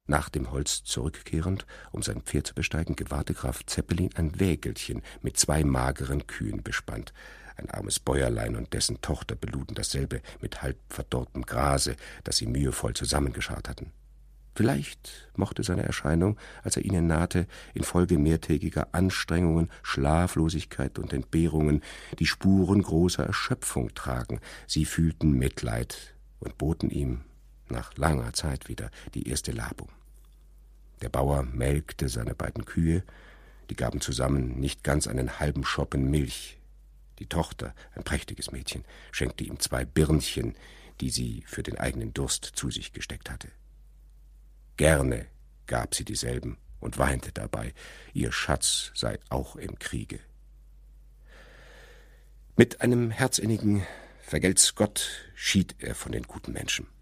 Nach dem Holz zurückkehrend, um sein Pferd zu besteigen, gewahrte Graf Zeppelin ein Wägelchen mit 2 mageren Kühen bespannt. Ein armes Bäuerlein und dessen Tochter beluden dasselbe mit halb verdorrtem Grase, das sie mühevoll zusammengescharrt hatten. Vielleicht mochte seine Erscheinung, als er ihnen nahte, infolge mehrtägiger Anstrengungen, Schlaflosigkeit und Entbehrungen die Spuren großer Erschöpfung tragen. Sie fühlten Mitleid und boten ihm nach langer Zeit wieder die erste Labung. Der Bauer melkte seine beiden Kühe, die gaben zusammen nicht ganz einen halben Schoppen Milch. Die Tochter, ein prächtiges Mädchen, schenkte ihm 2 Birnchen, die sie für den eigenen Durst zu sich gesteckt hatte. Gerne gab sie dieselben und weinte dabei, ihr Schatz sei auch im Kriege. Mit einem herzinnigen »Vergelt's Gott« schied er von den guten Menschen.